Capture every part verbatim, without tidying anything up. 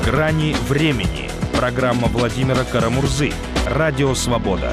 «Грани времени». Программа Владимира Карамурзы. Радио «Свобода».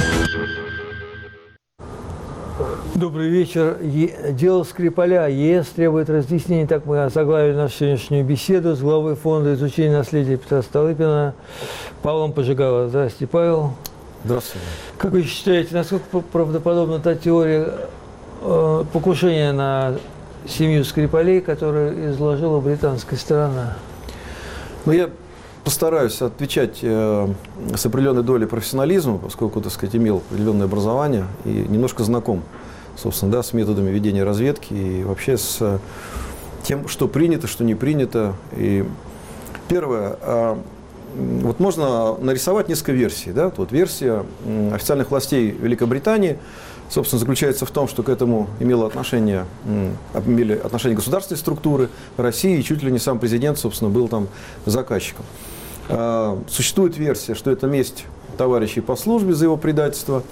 Добрый вечер. Дело Скрипаля. ЕС требует разъяснений. Так мы озаглавили нашу сегодняшнюю беседу с главой фонда изучения наследия Петра Столыпина Павлом Пожигаловым. Здравствуйте, Павел. Здравствуйте. Как вы считаете, насколько правдоподобна та теория э, покушения на семью Скрипалей, которую изложила британская сторона? Ну, я постараюсь отвечать э, с определенной долей профессионализма, поскольку, так сказать, имел определенное образование и немножко знаком, собственно, да, с методами ведения разведки и вообще с тем, что принято, что не принято. И первое, э, вот можно нарисовать несколько версий. Да? Вот версия официальных властей Великобритании, собственно, заключается в том, что к этому имело отношение, имели отношение государственные структуры России, и чуть ли не сам президент, собственно, был там заказчиком. Существует версия, что это месть товарищей по службе за его предательство.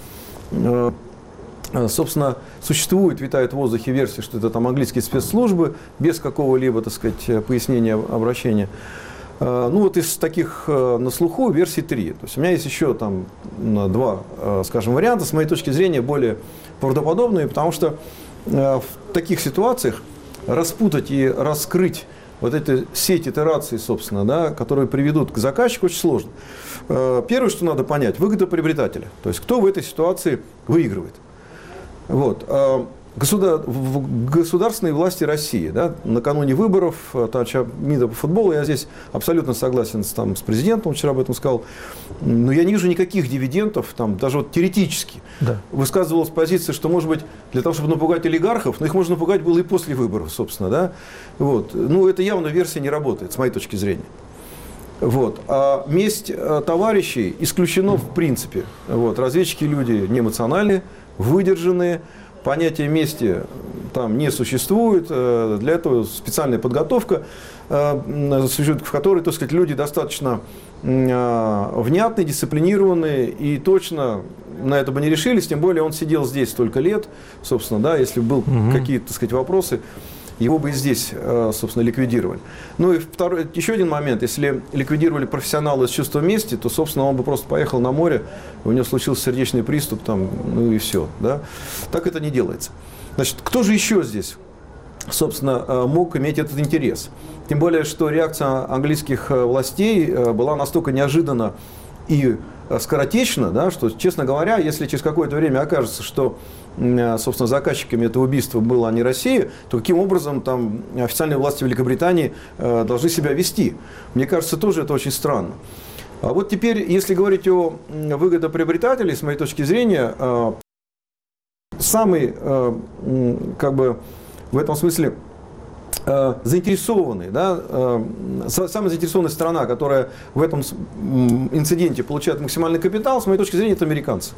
Собственно, существует, витает в воздухе версия, что это там английские спецслужбы, без какого-либо, так сказать, пояснения, обращения. Ну вот из таких на слуху версий три. То есть у меня есть еще там два, скажем, варианта, с моей точки зрения, более правдоподобные, потому что в таких ситуациях распутать и раскрыть вот эти сеть итераций, собственно, да, которые приведут к заказчику, очень сложно. Первое, что надо понять, выгода приобретателя. То есть кто в этой ситуации выигрывает. Вот. Государ... Государственные власти России, да, накануне выборов, МИДа по футболу, я здесь абсолютно согласен с, там, с президентом, вчера об этом сказал, но я не вижу никаких дивидендов, там, даже вот теоретически. Да. Высказывалась позиция, что, может быть, для того, чтобы напугать олигархов, но их можно напугать было и после выборов, собственно. Да? Вот. Ну, это явно версия не работает, с моей точки зрения. Вот. А месть товарищей исключено в принципе. Вот. Разведчики люди неэмоциональные, выдержанные. Понятие мести там не существует, для этого специальная подготовка, в которой, так сказать, люди достаточно внятные, дисциплинированные и точно на это бы не решились, тем более он сидел здесь столько лет, собственно, да, если бы были угу. какие-то, так сказать, вопросы, его бы и здесь, собственно, ликвидировали. Ну и второй, еще один момент, если ликвидировали профессионала с чувством мести, то, собственно, он бы просто поехал на море, у него случился сердечный приступ, там, ну и все. Да? Так это не делается. Значит, кто же еще здесь, собственно, мог иметь этот интерес? Тем более, что реакция английских властей была настолько неожиданна и скоротечно, да, что, честно говоря, если через какое-то время окажется, что, собственно, заказчиками этого убийства была не Россия, то каким образом там официальные власти Великобритании э, должны себя вести? Мне кажется, тоже это очень странно. А вот теперь, если говорить о выгодоприобретателе, с моей точки зрения, э, самый, э, как бы, в этом смысле, заинтересованный, да, самая заинтересованная сторона, которая в этом инциденте получает максимальный капитал, с моей точки зрения, это американцы.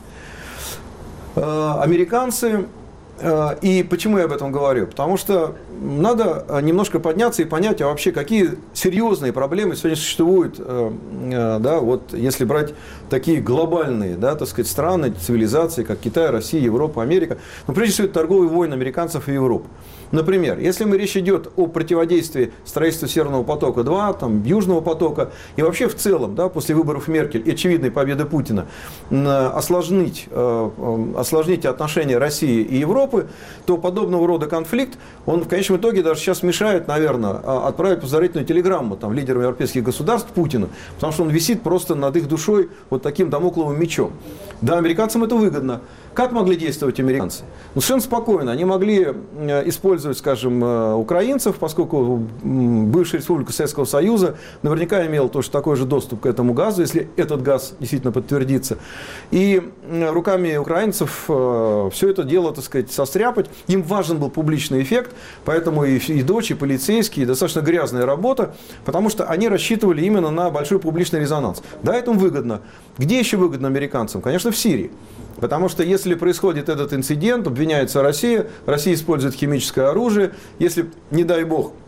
Американцы, и почему я об этом говорю? Потому что надо немножко подняться и понять, а вообще какие серьезные проблемы сегодня существуют, да, вот если брать такие глобальные, да, так сказать, страны, цивилизации, как Китай, Россия, Европа, Америка, но прежде всего это торговые войны американцев и Европы. Например, если мы речь идет о противодействии строительству Северного потока-два, там, Южного потока, и вообще в целом, да, после выборов Меркель и очевидной победы Путина, осложнить, осложнить отношения России и Европы, то подобного рода конфликт, он в конечном итоге даже сейчас мешает, наверное, отправить поздравительную телеграмму там, лидерам европейских государств Путину, потому что он висит просто над их душой вот таким дамокловым мечом. Да, американцам это выгодно. Как могли действовать американцы? Ну, совершенно спокойно. Они могли использовать, скажем, украинцев, поскольку бывшая республика Советского Союза наверняка имела тоже такой же доступ к этому газу, если этот газ действительно подтвердится. И руками украинцев все это дело, так сказать, состряпать. Им важен был публичный эффект, поэтому и, и дочь, и полицейские, и достаточно грязная работа, потому что они рассчитывали именно на большой публичный резонанс. Да, это выгодно. Где еще выгодно американцам? Конечно, в Сирии. Потому что если происходит этот инцидент, обвиняется Россия, Россия использует химическое оружие, если, не дай бог,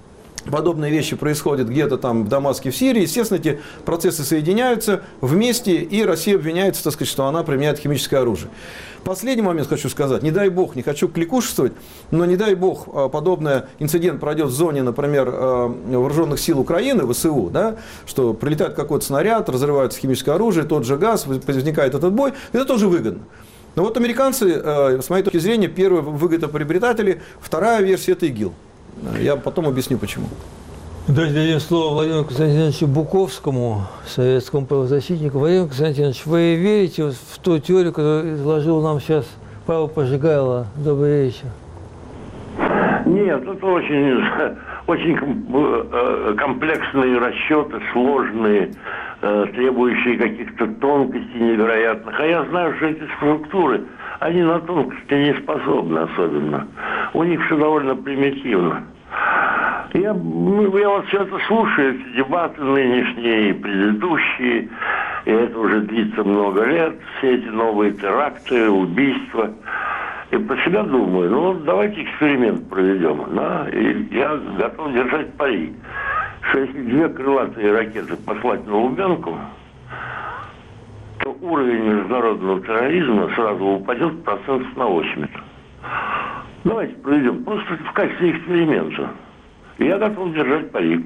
подобные вещи происходят где-то там в Дамаске, в Сирии, естественно, эти процессы соединяются вместе, и Россия обвиняется, так сказать, что она применяет химическое оружие. Последний момент хочу сказать, не дай бог, не хочу кликушествовать, но не дай бог подобный инцидент пройдет в зоне, например, вооруженных сил Украины, ВСУ, да, что прилетает какой-то снаряд, разрывается химическое оружие, тот же газ, возникает этот бой, это тоже выгодно. Но вот американцы, с моей точки зрения, первые выгодоприобретатели, вторая версия – это ИГИЛ. Я потом объясню, почему. Давайте дадим слово Владимиру Константиновичу Буковскому, советскому правозащитнику. Владимир Константинович, вы верите в ту теорию, которую изложил нам сейчас Павел Пожигайло? Добрый вечер. Нет, это очень, очень комплексные расчеты, сложные, требующие каких-то тонкостей невероятных. А я знаю, что эти структуры, они на тонкости не способны особенно. У них все довольно примитивно. Я, ну, я вот все это слушаю, эти дебаты нынешние и предыдущие, и это уже длится много лет, все эти новые теракты, убийства. И про себя думаю, ну вот давайте эксперимент проведем. Да? И я готов держать пари, что если две крылатые ракеты послать на Лубянку, то уровень международного терроризма сразу упадет процентов на восемьдесят. Давайте проведем просто в качестве эксперимента. Я готов держать пари.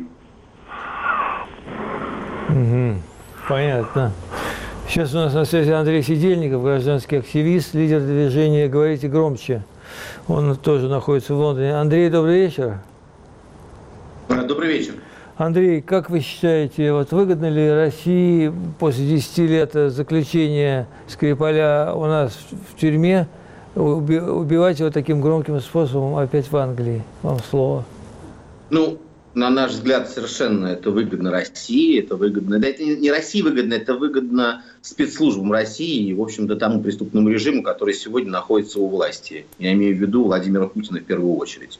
Угу. Понятно. Сейчас у нас на связи Андрей Сидельников, гражданский активист, лидер движения «Говорите громче». Он тоже находится в Лондоне. Андрей, добрый вечер. Добрый вечер. Андрей, как вы считаете, вот выгодно ли России после десяти лет заключения Скрипаля у нас в тюрьме убивать его таким громким способом опять в Англии? Вам слово. Ну, на наш взгляд, совершенно это выгодно России, это выгодно, да, это не России выгодно, это выгодно спецслужбам России и, в общем-то, тому преступному режиму, который сегодня находится у власти. Я имею в виду Владимира Путина в первую очередь.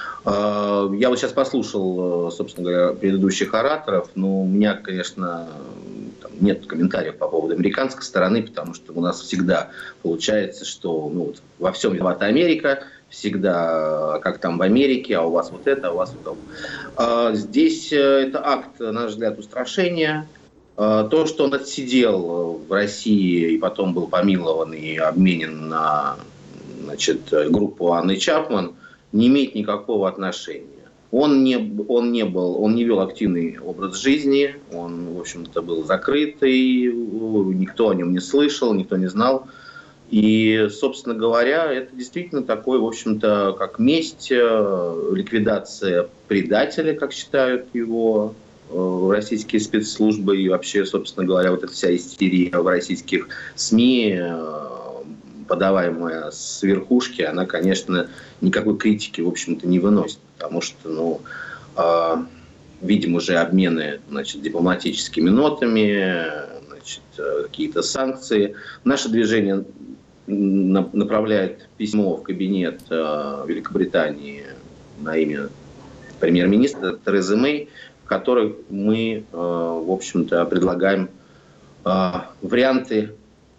Я вот сейчас послушал, собственно говоря, предыдущих ораторов, но у меня, конечно, там нет комментариев по поводу американской стороны, потому что у нас всегда получается, что ну, вот, во всем виновата Америка, всегда как там в Америке, а у вас вот это, а у вас вот это. Здесь это акт, на наш взгляд, устрашения. То, что он отсидел в России и потом был помилован и обменен на, значит, группу Анны Чапман, не имеет никакого отношения. Он не, он не был, он не вел активный образ жизни, он, в общем-то, был закрытый, никто о нем не слышал, никто не знал. И, собственно говоря, это действительно такой, в общем-то, как месть, ликвидация предателя, как считают его российские спецслужбы, и вообще, собственно говоря, вот эта вся истерия в российских СМИ, подаваемая с верхушки, она, конечно, никакой критики, в общем-то, не выносит, потому что, ну, э, видим уже обмены, значит, дипломатическими нотами, значит, какие-то санкции. Наше движение на, направляет письмо в кабинет э, Великобритании на имя премьер-министра Терезы Мэй, в которой мы, э, в общем-то, предлагаем э, варианты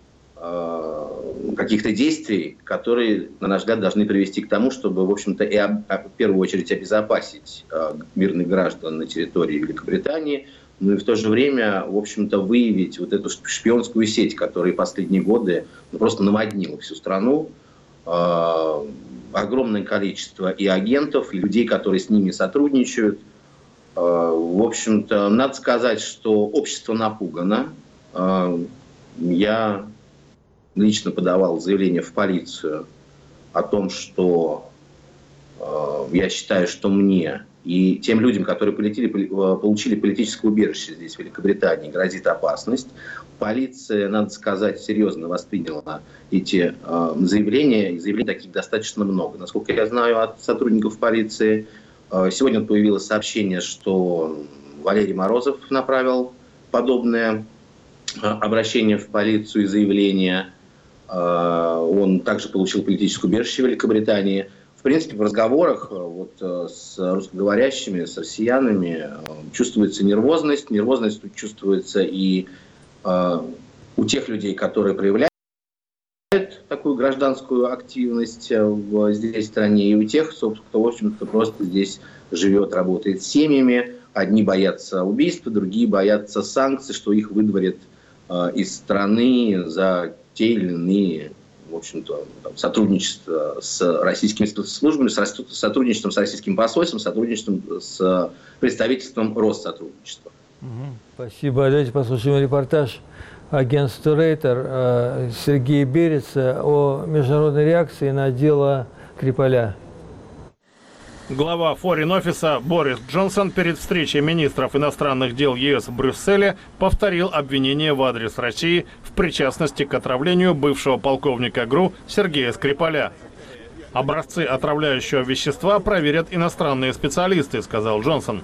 каких-то действий, которые, на наш взгляд, должны привести к тому, чтобы, в общем-то, и об, в первую очередь обезопасить э, мирных граждан на территории Великобритании, но и в то же время, в общем-то, выявить вот эту шпионскую сеть, которая последние годы ну, просто наводнила всю страну. Э, огромное количество и агентов, и людей, которые с ними сотрудничают. Э, в общем-то, надо сказать, что общество напугано. Э, я... лично подавал заявление в полицию о том, что э, я считаю, что мне и тем людям, которые полетели, получили политическое убежище здесь, в Великобритании, грозит опасность. Полиция, надо сказать, серьезно восприняла эти э, заявления. И заявлений таких достаточно много. Насколько я знаю от сотрудников полиции, э, сегодня появилось сообщение, что Валерий Морозов направил подобное э, обращение в полицию и заявление. Он также получил политическое убежище в Великобритании. В принципе, в разговорах вот, с русскоговорящими, с россиянами чувствуется нервозность. Нервозность чувствуется и э, у тех людей, которые проявляют такую гражданскую активность в, здесь в стране, и у тех, собственно, кто, в общем-то, просто здесь живет, работает с семьями. Одни боятся убийства, другие боятся санкций, что их выдворят э, из страны за те или иные, в общем-то, там, сотрудничество с российскими спецслужбами, с сотрудничеством с российским посольством, сотрудничеством с представительством Россотрудничества. Спасибо. Давайте послушаем репортаж агентства Рейтер Сергея Береца о международной реакции на дело Скрипаля. Глава Форин-офиса Борис Джонсон перед встречей министров иностранных дел ЕС в Брюсселе повторил обвинение в адрес России в причастности к отравлению бывшего полковника ГРУ Сергея Скрипаля. Образцы отравляющего вещества проверят иностранные специалисты, сказал Джонсон.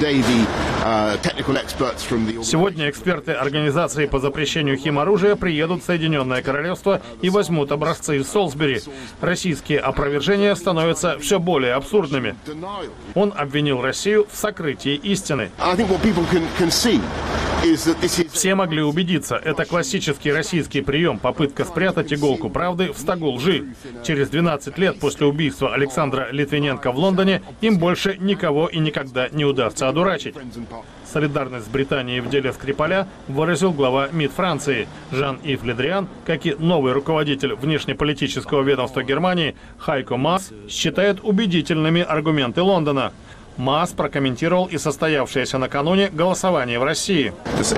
Сегодня эксперты Организации по запрещению химоружия приедут в Соединенное Королевство и возьмут образцы из Солсбери. Российские опровержения становятся все более абсурдными. Он обвинил Россию в сокрытии истины. Все могли убедиться, это классический российский прием, попытка спрятать иголку правды в стогу лжи. Через двенадцать лет после убийства Александра Литвиненко в Лондоне им больше никого и никогда не удастся одурачить. Солидарность с Британией в деле Скрипаля выразил глава МИД Франции Жан-Ив Ле Дриан, как и новый руководитель внешнеполитического ведомства Германии Хайко Маас считает убедительными аргументы Лондона. Маас прокомментировал и состоявшееся накануне голосование в России.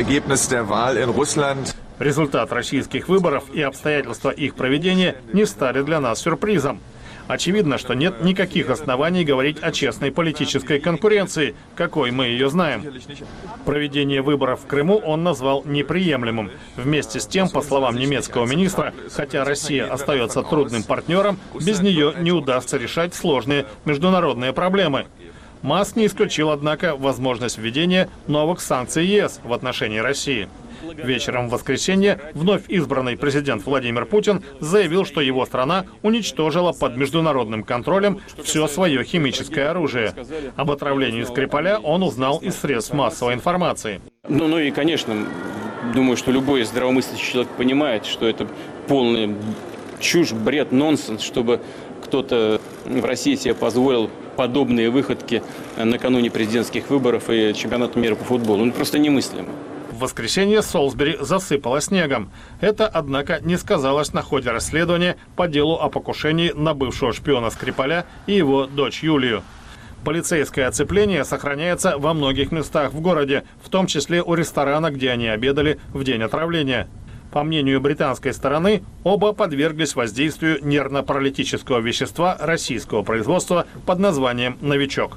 Результат российских выборов и обстоятельства их проведения не стали для нас сюрпризом. Очевидно, что нет никаких оснований говорить о честной политической конкуренции, какой мы ее знаем. Проведение выборов в Крыму он назвал неприемлемым. Вместе с тем, по словам немецкого министра, хотя Россия остается трудным партнером, без нее не удастся решать сложные международные проблемы. Маас не исключил, однако, возможность введения новых санкций ЕС в отношении России. Вечером в воскресенье вновь избранный президент Владимир Путин заявил, что его страна уничтожила под международным контролем все свое химическое оружие. Об отравлении Скрипаля он узнал из средств массовой информации. Ну, ну и, конечно, думаю, что любой здравомыслящий человек понимает, что это полная чушь, бред, нонсенс, чтобы кто-то в России себе позволил подобные выходки накануне президентских выборов и чемпионата мира по футболу. Ну, просто немыслимо. В воскресенье Солсбери засыпало снегом. Это, однако, не сказалось на ходе расследования по делу о покушении на бывшего шпиона Скрипаля и его дочь Юлию. Полицейское оцепление сохраняется во многих местах в городе, в том числе у ресторана, где они обедали в день отравления. По мнению британской стороны, оба подверглись воздействию нервно-паралитического вещества российского производства под названием «Новичок».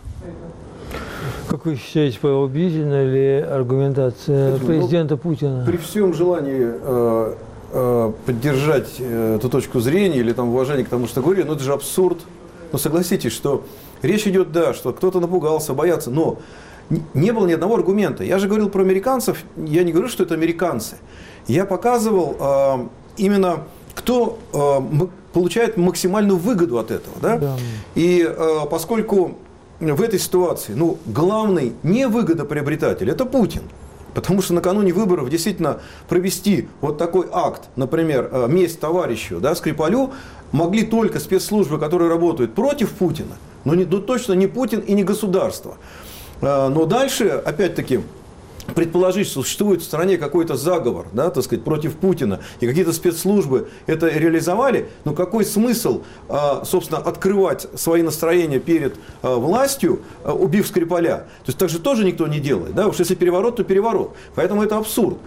Как вы считаете, убедительна ли аргументация президента ну, Путина? При всем желании э, э, поддержать э, эту точку зрения или там уважение к тому, что говорю, ну это же абсурд. Но согласитесь, что речь идет, да, что кто-то напугался, боятся, но не было ни одного аргумента. Я же говорил про американцев, я не говорю, что это американцы. Я показывал э, именно, кто э, получает максимальную выгоду от этого. Да? Да. И э, поскольку в этой ситуации, ну, главный не выгодоприобретатель – это Путин. Потому что накануне выборов действительно провести вот такой акт, например, месть товарищу, да, Скрипалю, могли только спецслужбы, которые работают против Путина, но не, ну, точно не Путин и не государство. Но дальше, опять-таки, предположить, что существует в стране какой-то заговор, да, так сказать, против Путина, и какие-то спецслужбы это реализовали, но какой смысл, собственно, открывать свои настроения перед властью, убив Скрипаля? То есть так же тоже никто не делает. Да? Уж если переворот, то переворот. Поэтому это абсурд.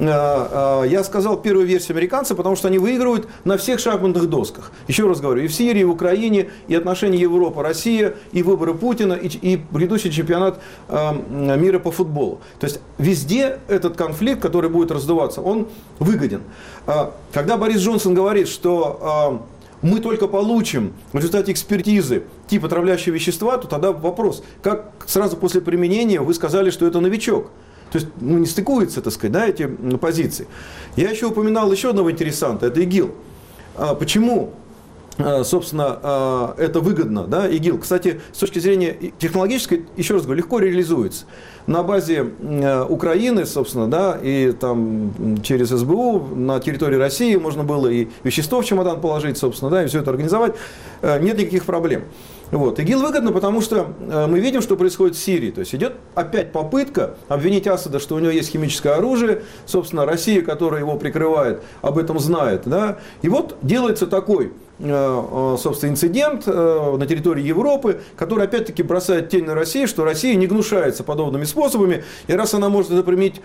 Я сказал первую версию американцев, потому что они выигрывают на всех шахматных досках. Еще раз говорю, и в Сирии, и в Украине, и отношения Европа-Россия, и выборы Путина, и, и грядущий чемпионат мира по футболу. То есть везде этот конфликт, который будет раздуваться, он выгоден. Когда Борис Джонсон говорит, что мы только получим в результате экспертизы тип отравляющего вещества, то тогда вопрос, как сразу после применения вы сказали, что это новичок? То есть, ну, не стыкуются, так сказать, да, эти позиции. Я еще упоминал еще одного интересанта, это ИГИЛ. Почему собственно, это выгодно, да, ИГИЛ, кстати, с точки зрения технологической, еще раз говорю, легко реализуется. На базе Украины, собственно, да, и там через СБУ на территории России можно было и вещество в чемодан положить, собственно, да, и все это организовать. Нет никаких проблем. Вот. ИГИЛ выгодно, потому что мы видим, что происходит в Сирии. То есть идет опять попытка обвинить Асада, что у него есть химическое оружие. Собственно, Россия, которая его прикрывает, об этом знает. Да? И вот делается такой, собственно, инцидент на территории Европы, который опять-таки бросает тень на Россию, что Россия не гнушается подобными способами. И раз она может это применить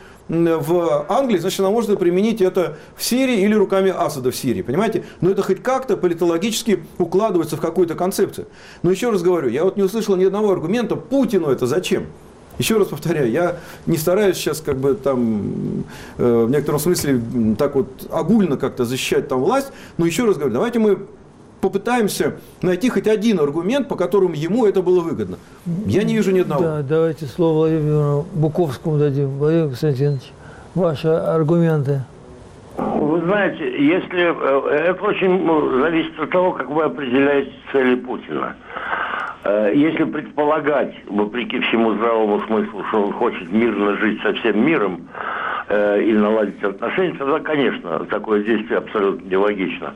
в Англии, значит, она может применить это в Сирии или руками Асада в Сирии. Понимаете? Но это хоть как-то политологически укладывается в какую-то концепцию. Но еще раз говорю, я вот не услышал ни одного аргумента, Путину это зачем? Еще раз повторяю, я не стараюсь сейчас как бы там э, в некотором смысле так вот огульно как-то защищать там власть, но еще раз говорю, давайте мы попытаемся найти хоть один аргумент, по которому ему это было выгодно. Я не вижу ни одного. Да, давайте слово Владимиру Буковскому дадим. Владимир Константинович, ваши аргументы. Вы знаете, если это очень зависит от того, как вы определяете цели Путина. Если предполагать, вопреки всему здравому смыслу, что он хочет мирно жить со всем миром э, и наладить отношения, тогда, конечно, такое действие абсолютно нелогично.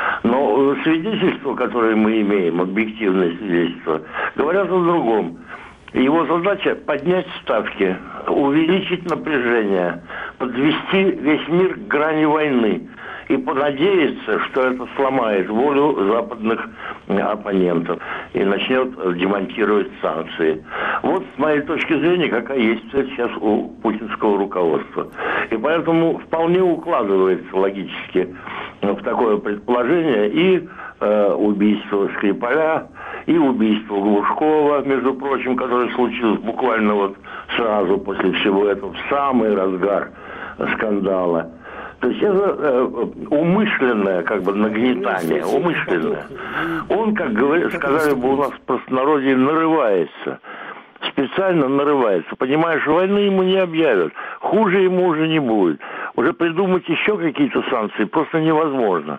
Но свидетельства, которые мы имеем, объективные свидетельства, говорят о другом. Его задача поднять ставки, увеличить напряжение, подвести весь мир к грани войны и понадеяться, что это сломает волю западных оппонентов и начнет демонтировать санкции. Вот с моей точки зрения, какая есть цель сейчас у путинского руководства. И поэтому вполне укладывается логически в такое предположение и э, убийство Скрипаля, и убийство Глушкова, между прочим, которое случилось буквально вот сразу после всего этого, в самый разгар скандала. То есть это э, умышленное как бы нагнетание, умышленное. Он, как говорили, сказали бы у нас в простонародье, нарывается. Специально нарывается. Понимаешь, войны ему не объявят. Хуже ему уже не будет. Уже придумать еще какие-то санкции просто невозможно.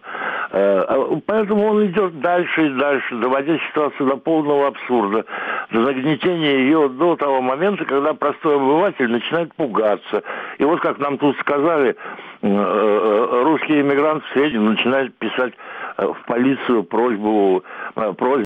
Поэтому он идет дальше и дальше, доводя ситуацию до полного абсурда, до нагнетения ее до того момента, когда простой обыватель начинает пугаться. И вот как нам тут сказали, русские иммигранты в среднем начинают писать в полицию просьбу, просьбу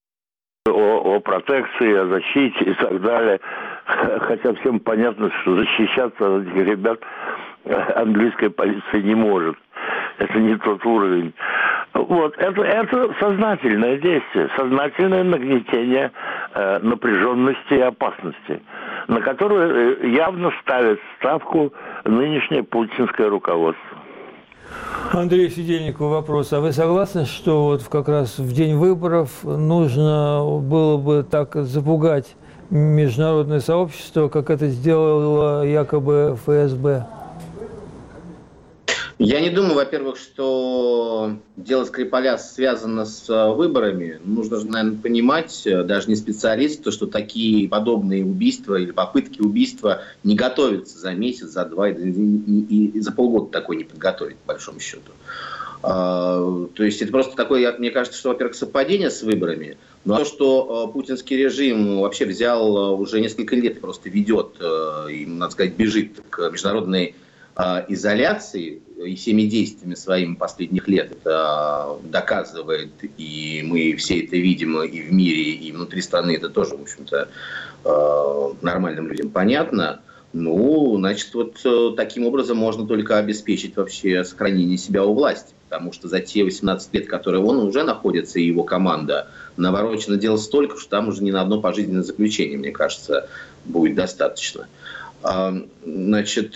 О, о протекции, о защите и так далее. Хотя всем понятно, что защищаться от этих ребят английская полиция не может. Это не тот уровень. Вот. Это, это сознательное действие, сознательное нагнетение э, напряженности и опасности, на которую явно ставит ставку нынешнее путинское руководство. Андрей Сидельников, вопрос. А вы согласны, что вот как раз в день выборов нужно было бы так запугать международное сообщество, как это сделало якобы эф эс бэ? Я не думаю, во-первых, что дело Скрипаля связано с выборами. Нужно же, наверное, понимать, даже не специалисту, что такие подобные убийства или попытки убийства не готовятся за месяц, за два, и, и, и за полгода такой не подготовить, по большому счету. А, то есть это просто такое, мне кажется, что, во-первых, совпадение с выборами. Но то, что путинский режим вообще взял уже несколько лет, просто ведет, и, надо сказать, бежит к международной изоляции и всеми действиями своими последних лет это доказывает, и мы все это видим и в мире, и внутри страны, это тоже, в общем-то, нормальным людям понятно. Ну, значит, вот таким образом можно только обеспечить вообще сохранение себя у власти, потому что за те восемнадцать лет, которые он уже находится, и его команда, наворочено дело столько, что там уже ни на одно пожизненное заключение, мне кажется, будет достаточно. Значит,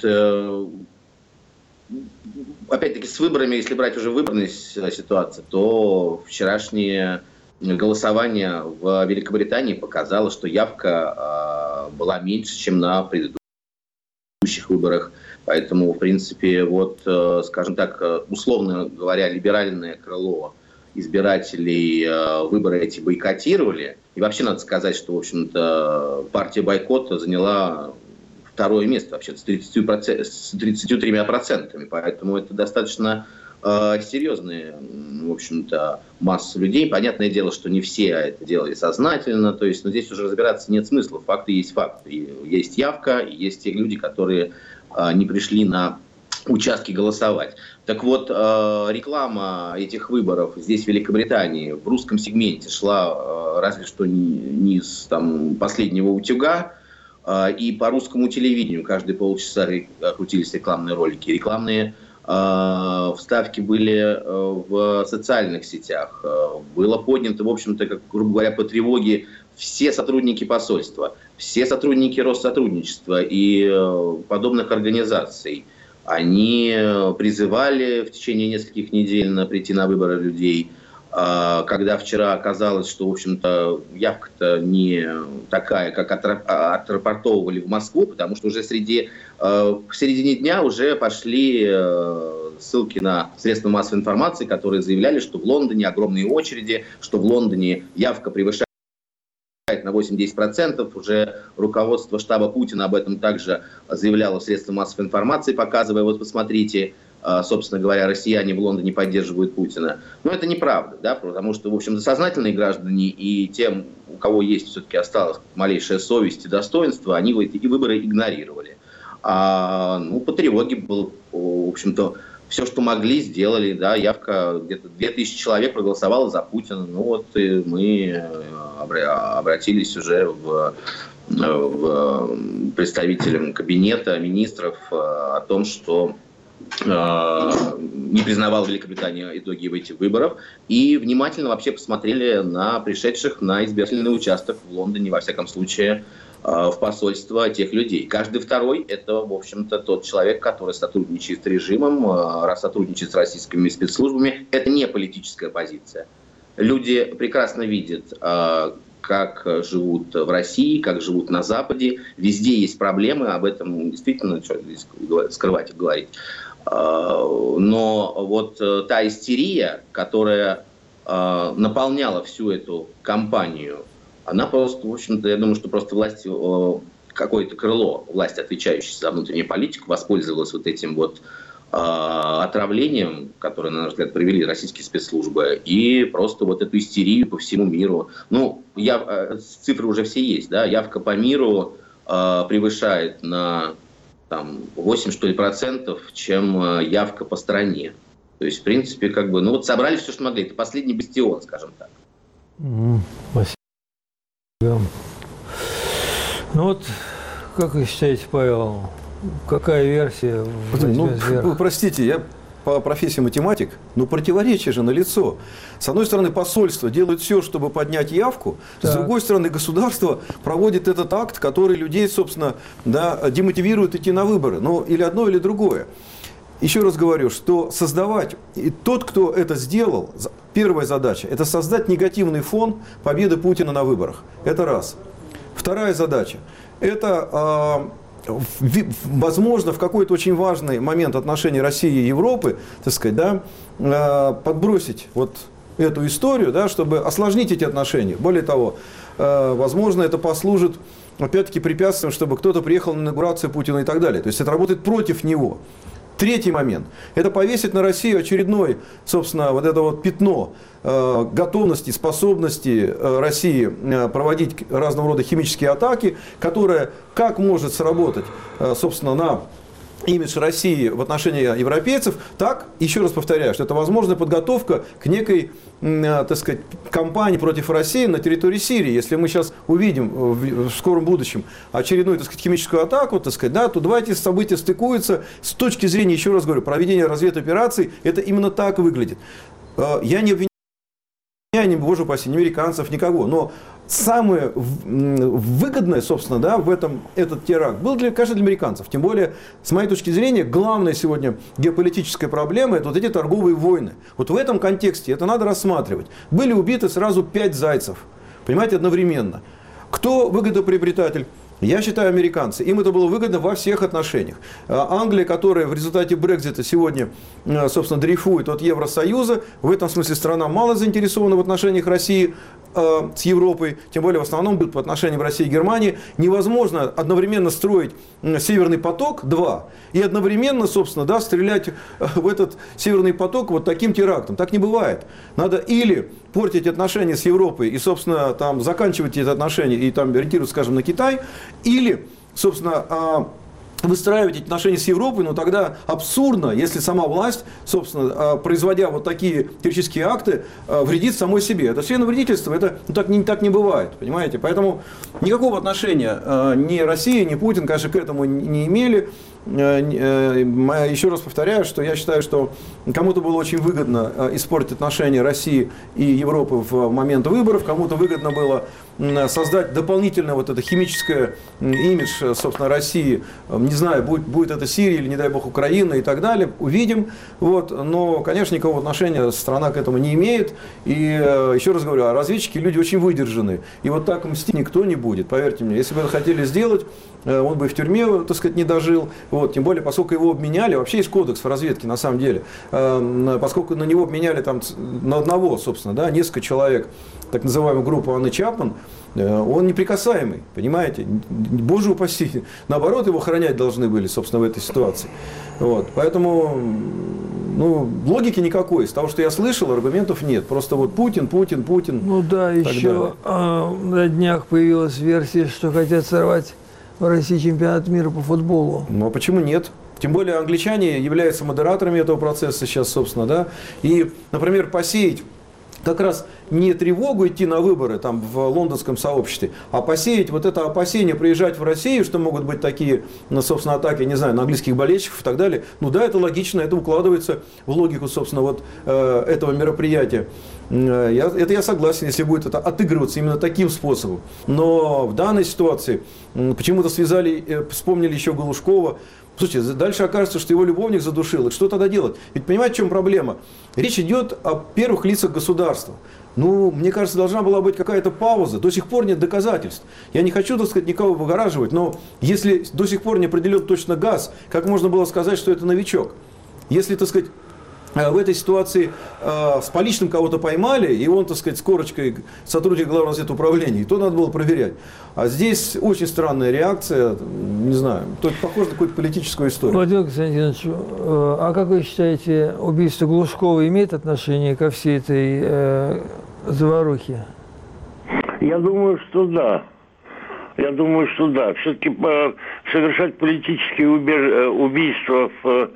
опять-таки с выборами, если брать уже выборную ситуацию, то вчерашнее голосование в Великобритании показало, что явка была меньше, чем на предыдущих выборах. Поэтому, в принципе, вот, скажем так, условно говоря, либеральное крыло избирателей выборы эти бойкотировали. И вообще надо сказать, что, в общем-то, партия бойкота заняла второе место вообще с тридцатью процентами, с тридцатью тремя процентами. Поэтому это достаточно э, серьезные, в общем-то, массы людей. Понятное дело, что не все это делали сознательно, то есть, но здесь уже разбираться нет смысла. Факты есть факты. И есть явка, и есть те люди, которые э, не пришли на участки голосовать. Так вот, э, реклама этих выборов здесь, в Великобритании, в русском сегменте шла э, разве что не, не с там, последнего утюга, э, и по русскому телевидению каждые полчаса крутились рекламные ролики. Рекламные э, вставки были э, в социальных сетях. Э, было поднято, в общем-то, как, грубо говоря, по тревоге все сотрудники посольства, все сотрудники Россотрудничества и э, подобных организаций. Они призывали в течение нескольких недель на прийти на выборы людей. Когда вчера оказалось, что, в общем-то, явка-то не такая, как отрапортовывали в Москву, потому что уже среди, в середине дня уже пошли ссылки на средства массовой информации, которые заявляли, что в Лондоне огромные очереди, что в Лондоне явка превышает на восемь-десять процентов. Уже руководство штаба Путина об этом также заявляло в средствах массовой информации, показывая, вот посмотрите, собственно говоря, россияне в Лондоне поддерживают Путина. Но это неправда, да, потому что, в общем-то, сознательные граждане и тем, у кого есть все-таки осталась малейшая совесть и достоинство, они эти выборы игнорировали. А, ну, по тревоге был, в общем-то, все, что могли, сделали, да, явка, где-то две тысячи человек проголосовало за Путина. Ну вот и мы обратились уже в, в представителям кабинета министров о том, что э, не признавала Великобритания итоги этих выборов, и внимательно вообще посмотрели на пришедших на избирательный участок в Лондоне, во всяком случае, в посольство тех людей. Каждый второй – это, в общем-то, тот человек, который сотрудничает с режимом, раз сотрудничает с российскими спецслужбами. Это не политическая позиция. Люди прекрасно видят, как живут в России, как живут на Западе. Везде есть проблемы, об этом действительно что здесь скрывать и говорить. Но вот та истерия, которая наполняла всю эту кампанию, она просто, в общем-то, я думаю, что просто власть, какое-то крыло власти, отвечающее за внутреннюю политику, воспользовалось вот этим вот э, отравлением, которое, на наш взгляд, провели российские спецслужбы, и просто вот эту истерию по всему миру. Ну, я, цифры уже все есть, да, явка по миру э, превышает на там, восемь, что ли, процентов, чем явка по стране. То есть, в принципе, как бы, ну вот собрали все, что могли. Это последний бастион, скажем так. Mm, спасибо. Ну вот, как вы считаете, Павел, какая версия? Ну, вы простите, я по профессии математик, но противоречие же налицо. С одной стороны, посольство делает все, чтобы поднять явку, так. С другой стороны, государство проводит этот акт, который людей, собственно, да, демотивирует идти на выборы. Ну, или одно, или другое. Еще раз говорю, что создавать, и тот, кто это сделал, первая задача – это создать негативный фон победы Путина на выборах. Это раз. Вторая задача – это, э, возможно, в какой-то очень важный момент отношений России и Европы, так сказать, да, э, подбросить вот эту историю, да, чтобы осложнить эти отношения. Более того, э, возможно, это послужит, опять-таки, препятствием, чтобы кто-то приехал на инаугурацию Путина и так далее. То есть это работает против него. Третий момент – это повесить на Россию очередной, собственно, вот это вот пятно э, готовности, способности э, России э, проводить разного рода химические атаки, которая как может сработать, э, собственно, на имидж России в отношении европейцев, так, еще раз повторяю, что это возможная подготовка к некой, э, так сказать, кампании против России на территории Сирии. Если мы сейчас увидим в, в скором будущем очередную, так сказать, химическую атаку, так сказать, да, то два эти события стыкуются. С точки зрения, еще раз говорю, проведения разведопераций, это именно так выглядит. Э, я не обвиняю, не, боже упаси, ни американцев, никого, но самое выгодное, собственно, да, в этом этот теракт был, для, конечно, для американцев. Тем более, с моей точки зрения, главная сегодня геополитическая проблема – это вот эти торговые войны. Вот в этом контексте это надо рассматривать. Были убиты сразу пять зайцев, понимаете, одновременно. Кто выгодоприобретатель? Я считаю, американцы. Им это было выгодно во всех отношениях. Англия, которая в результате Брексита сегодня, собственно, дрейфует от Евросоюза, в этом смысле страна мало заинтересована в отношениях России э, с Европой, тем более в основном по отношениям России и Германии. Невозможно одновременно строить Северный поток-два и одновременно, собственно, да, стрелять в этот Северный поток вот таким терактом. Так не бывает. Надо или портить отношения с Европой и, собственно, там, заканчивать эти отношения и там, ориентироваться, скажем, на Китай, или, собственно, выстраивать эти отношения с Европой, но тогда абсурдно, если сама власть, собственно, производя вот такие террористические акты, вредит самой себе. Это все вредительство, это ну, так, не, так не бывает, понимаете? Поэтому никакого отношения ни Россия, ни Путин, конечно, к этому не имели. Еще раз повторяю, что я считаю, что кому-то было очень выгодно испортить отношения России и Европы в момент выборов, кому-то выгодно было создать дополнительное вот это химическое имидж, собственно, России. Не знаю, будет, будет это Сирия или, не дай бог, Украина и так далее, увидим. Вот. Но, конечно, никакого отношения страна к этому не имеет. И еще раз говорю, разведчики люди очень выдержаны. И вот так мстить никто не будет, поверьте мне. Если бы это хотели сделать, он бы и в тюрьме, так сказать, не дожил. Вот, тем более, поскольку его обменяли, вообще есть кодекс в разведке, на самом деле, поскольку на него обменяли там, на одного, собственно, да, несколько человек, так называемую группу Анны Чапман, он неприкасаемый, понимаете, боже упаси, наоборот, его охранять должны были, собственно, в этой ситуации. Вот, поэтому, ну, логики никакой, из того, что я слышал, аргументов нет, просто вот Путин, Путин, Путин. Ну да, еще а, на днях появилась версия, что хотят сорвать в России чемпионат мира по футболу. Ну а почему нет? Тем более англичане являются модераторами этого процесса сейчас, собственно, да. И, например, посеять как раз не тревогу идти на выборы там в лондонском сообществе, а посеять вот это опасение приезжать в Россию, что могут быть такие, ну, собственно, атаки, не знаю, на английских болельщиков и так далее. Ну да, это логично, это укладывается в логику, собственно, вот э, этого мероприятия. Я, это я согласен, если будет это отыгрываться именно таким способом. Но в данной ситуации почему-то связали, вспомнили еще Галушкова. Слушайте, дальше окажется, что его любовник задушил. И что тогда делать? Ведь понимаете, в чем проблема? Речь идет о первых лицах государства. Ну, мне кажется, должна была быть какая-то пауза. До сих пор нет доказательств. Я не хочу, так сказать, никого выгораживать, но если до сих пор не определен точно ГАЗ, как можно было сказать, что это новичок? Если, так сказать, в этой ситуации э, с поличным кого-то поймали, и он, так сказать, с корочкой сотрудник главного разведуправления, и то надо было проверять. А здесь очень странная реакция, не знаю, только похоже на какую-то политическую историю. Владимир Константинович, э, а как вы считаете, убийство Глушкова имеет отношение ко всей этой э, заварухе? Я думаю, что да. Я думаю, что да. Все-таки э, совершать политические убеж... убийства в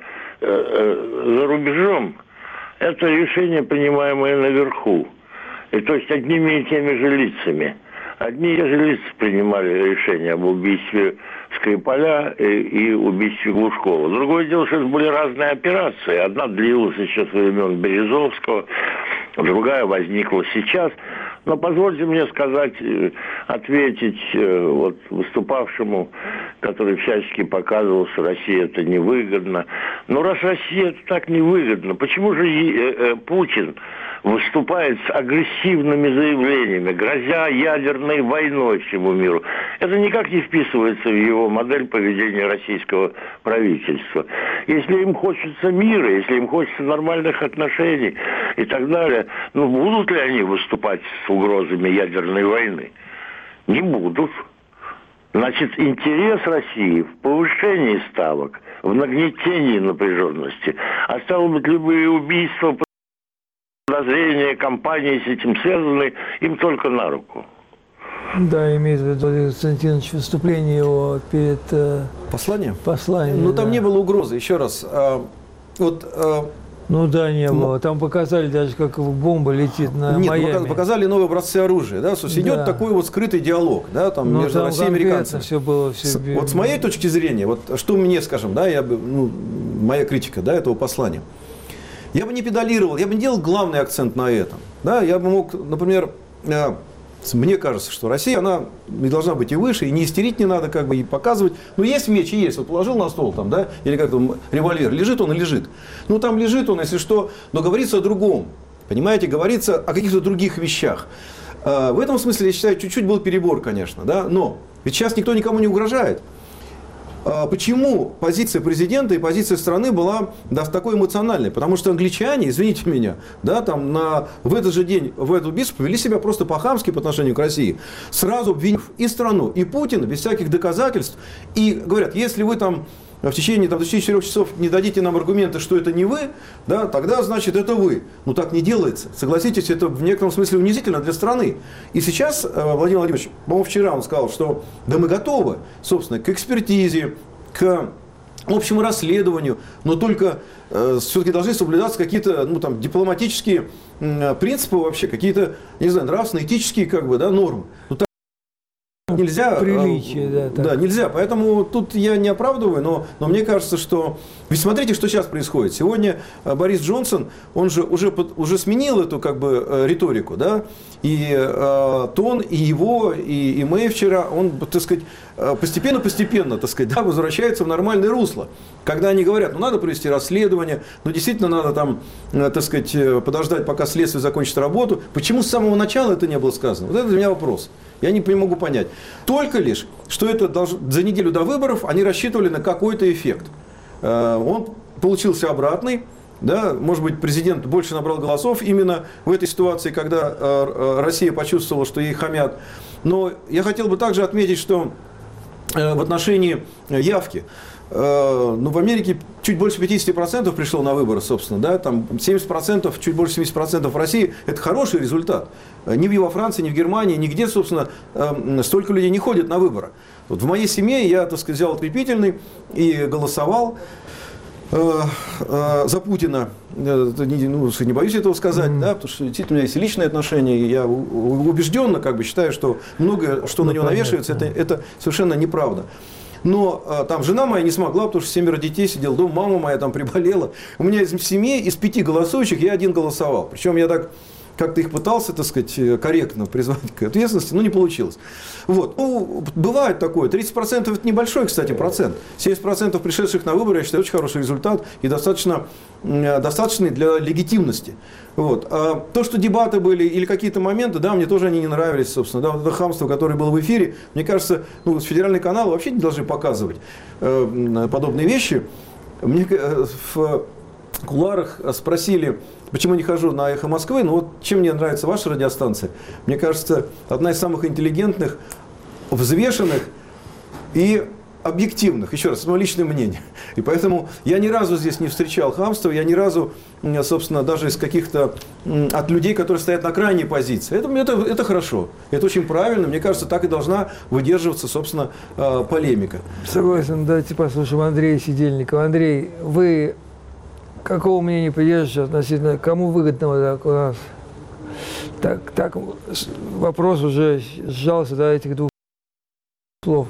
за рубежом, это решение, принимаемое наверху. И то есть одними и теми же лицами. Одни и те же лица принимали решение об убийстве Скрипаля и, и убийстве Глушкова. Другое дело, что это были разные операции. Одна длилась еще со времен Березовского, другая возникла сейчас. Но позвольте мне сказать, ответить вот выступавшему, который всячески показывал, что России это невыгодно. Но раз России это так невыгодно, почему же Путин выступает с агрессивными заявлениями, грозя ядерной войной всему миру? Это никак не вписывается в его модель поведения российского правительства. Если им хочется мира, если им хочется нормальных отношений и так далее, ну будут ли они выступать с угрозами ядерной войны? Не будут. Значит, интерес России в повышении ставок, в нагнетении напряженности, а стало быть, любые убийства, подозрения, компании с этим связаны, им только на руку. Да, имеет в виду Владимир Константинович выступление его перед э, посланием. посланием. Ну, да. там не было угрозы, еще раз. А, вот, а, ну да, не было. Там показали даже, как бомба летит на Нет, Майами. показали новые образцы оружия. Да? Идет да. такой вот скрытый диалог, да, там, ну, между там Россией и американцами. Все было, все... С, вот с моей точки зрения, вот что мне, скажем, да, я бы, ну, моя критика, да, этого послания. Я бы не педалировал, я бы не делал главный акцент на этом. Да? Я бы мог, например, э, мне кажется, что Россия, она не должна быть и выше, и не истерить не надо, как бы, и показывать. Ну, есть меч и есть. Вот положил на стол там, да, или как там, револьвер, лежит он и лежит. Ну, там лежит он, если что, но говорится о другом. Понимаете, говорится о каких-то других вещах. Э, в этом смысле, я считаю, чуть-чуть был перебор, конечно, да, но Ведь сейчас никто никому не угрожает. Почему позиция президента и позиция страны была да, такой эмоциональной? Потому что англичане, извините меня, да, там на, в этот же день в эту битву повели себя просто по-хамски по отношению к России, сразу обвинив и страну, и Путина без всяких доказательств. И говорят, если вы там в течение там, двадцати четырёх часов не дадите нам аргументы, что это не вы, да, тогда, значит, это вы. Ну, так не делается. Согласитесь, это в некотором смысле унизительно для страны. И сейчас Владимир Владимирович, по-моему, вчера он сказал, что да мы готовы, собственно, к экспертизе, к общему расследованию, но только э, все-таки должны соблюдаться какие-то ну, там, дипломатические э, принципы вообще, какие-то, не знаю, нравственно-этические как бы, да, нормы. Ну, нельзя, приличие, э, да, да, нельзя. Поэтому тут я не оправдываю, но, но мне кажется, что... Ведь смотрите, что сейчас происходит. Сегодня Борис Джонсон, он же уже, уже сменил эту как бы риторику, да, и э, тон, и его, и, и Мэй вчера, он, так сказать, постепенно-постепенно, так сказать, да, возвращается в нормальное русло. Когда они говорят, ну, надо провести расследование, ну, действительно, надо там, так сказать, подождать, пока следствие закончит работу. Почему с самого начала это не было сказано? Вот это для меня вопрос. Я не могу понять. Только лишь, что это долж... за неделю до выборов они рассчитывали на какой-то эффект. Он получился обратный. Да, может быть, президент больше набрал голосов именно в этой ситуации, когда Россия почувствовала, что ей хамят. Но я хотел бы также отметить, что в отношении явки, ну, в Америке чуть больше пятьдесят процентов пришло на выборы, собственно, да, там семьдесят процентов, чуть больше семьдесят процентов в России, это хороший результат. Ни во Франции, ни в Германии, нигде, собственно, столько людей не ходят на выборы. Вот в моей семье я, так сказать, взял отрепительный и голосовал за Путина, ну, не боюсь этого сказать, mm-hmm. да, потому что действительно у меня есть и личные отношения, и я убежденно как бы считаю, что многое, что ну, на него понятно. навешивается, это, это совершенно неправда. Но там жена моя не смогла, потому что семеро детей сидел дома, мама моя там приболела. У меня из семьи, из пяти голосующих я один голосовал. Причем я так как-то их пытался, так сказать, корректно призвать к ответственности, но не получилось. Вот. Ну, бывает такое. тридцать процентов это небольшой, кстати, процент. семьдесят процентов пришедших на выборы, я считаю, очень хороший результат и достаточно, достаточный для легитимности. Вот. А то, что дебаты были или какие-то моменты, да, мне тоже они не нравились, собственно. Да, вот это хамство, которое было в эфире, мне кажется, ну, федеральные каналы вообще не должны показывать э, подобные вещи. Мне э, в кулуарах спросили, почему не хожу на «Эхо Москвы», но вот чем мне нравится ваша радиостанция. Мне кажется, одна из самых интеллигентных, взвешенных и объективных, еще раз, мое личное мнение. И поэтому я ни разу здесь не встречал хамства, я ни разу, собственно, даже из каких-то, от людей, которые стоят на крайней позиции. Это, это, это хорошо, это очень правильно, мне кажется, так и должна выдерживаться, собственно, полемика. Согласен, давайте послушаем Андрея Сидельникова. Андрей, вы какого мнения придерживаетесь относительно, кому выгодно вот так у нас? Так, так, вопрос уже сжался до этих двух слов.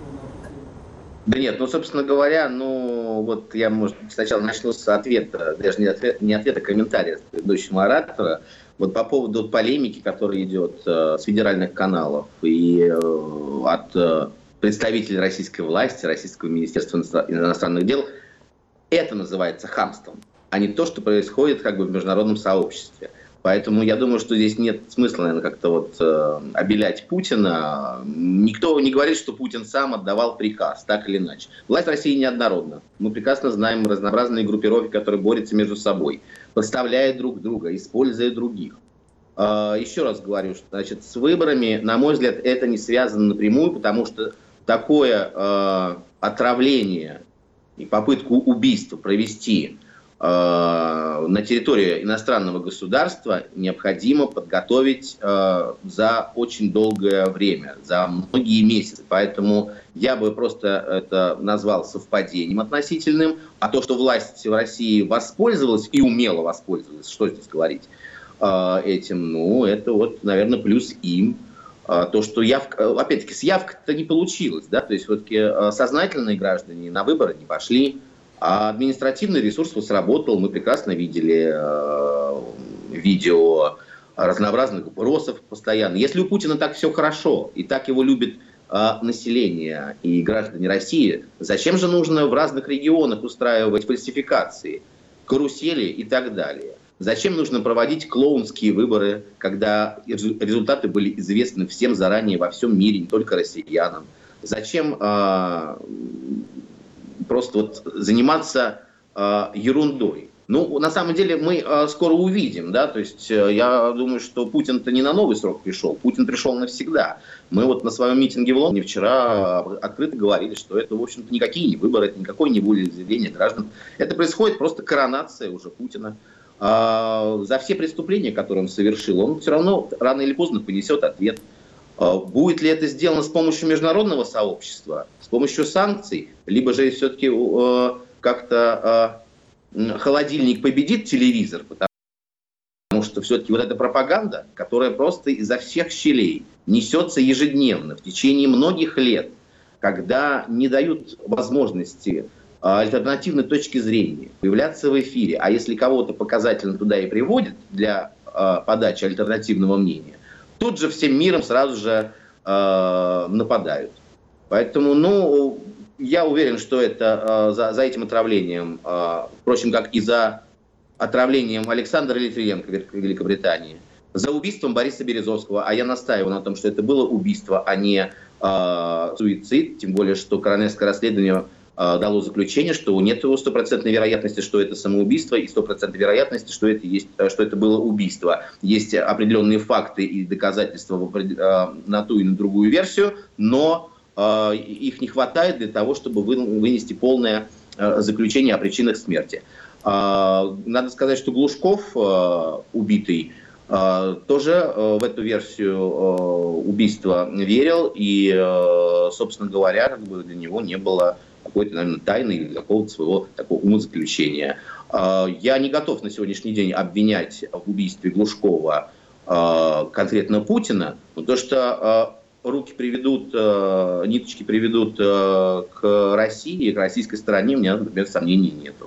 Да нет, ну, собственно говоря, ну, вот я, может, сначала начну с ответа, даже не ответа, не ответа, а комментария предыдущего оратора. Вот по поводу полемики, которая идет э, с федеральных каналов и э, от э, представителей российской власти, Российского министерства иностранных дел, это называется хамством, а не то, что происходит как бы в международном сообществе. Поэтому я думаю, что здесь нет смысла, наверное, как-то вот э, обелять Путина. Никто не говорит, что Путин сам отдавал приказ, так или иначе. Власть России неоднородна. Мы прекрасно знаем разнообразные группировки, которые борются между собой, подставляя друг друга, используя других. Э, еще раз говорю, что, значит, с выборами, на мой взгляд, это не связано напрямую, потому что такое э, отравление и попытку убийства провести на территории иностранного государства необходимо подготовить э, за очень долгое время, за многие месяцы. Поэтому я бы просто это назвал совпадением относительным. А то, что власть в России воспользовалась и умело воспользовалась, что здесь говорить э, этим, ну, это вот, наверное, плюс им. Э, то, что явка, опять-таки, с явкой-то не получилось, да, то есть все-таки э, сознательные граждане на выборы не пошли. А административный ресурс сработал. Мы прекрасно видели э, видео разнообразных вопросов постоянно. Если у Путина так все хорошо, и так его любит э, население и граждане России, зачем же нужно в разных регионах устраивать фальсификации, карусели и так далее? Зачем нужно проводить клоунские выборы, когда результаты были известны всем заранее во всем мире, не только россиянам? Зачем э, просто вот заниматься э, ерундой? Ну, на самом деле, мы э, скоро увидим, да, то есть э, я думаю, что Путин-то не на новый срок пришел, Путин пришел навсегда. Мы вот на своем митинге в Лондоне вчера открыто говорили, что это, в общем-то, никакие не выборы, это никакое не волеизъявление граждан. Это происходит просто коронация уже Путина. А, за все преступления, которые он совершил, он все равно рано или поздно понесет ответ. А, будет ли это сделано с помощью международного сообщества, с помощью санкций, либо же все-таки э, как-то... Э, холодильник победит телевизор, потому что все-таки вот эта пропаганда, которая просто изо всех щелей несется ежедневно в течение многих лет, когда не дают возможности альтернативной точки зрения появляться в эфире, а если кого-то показательно туда и приводят для подачи альтернативного мнения, тут же всем миром сразу же э, нападают. Поэтому, ну... Я уверен, что это э, за, за этим отравлением, э, впрочем, как и за отравлением Александра Литвиненко в Великобритании, за убийством Бориса Березовского, а я настаиваю на том, что это было убийство, а не э, суицид, тем более, что коронерское расследование э, дало заключение, что нет стопроцентной вероятности, что это самоубийство, и стопроцентной вероятности, что это, есть, что это было убийство. Есть определенные факты и доказательства э, на ту и на другую версию, но их не хватает для того, чтобы вынести полное заключение о причинах смерти. Надо сказать, что Глушков, убитый, тоже в эту версию убийства верил, и, собственно говоря, для него не было какой-то, наверное, тайны или какого-то своего такого умозаключения. Я не готов на сегодняшний день обвинять в убийстве Глушкова конкретно Путина, потому что руки приведут, э, ниточки приведут э, к России, к российской стороне, у меня, например, сомнений нету.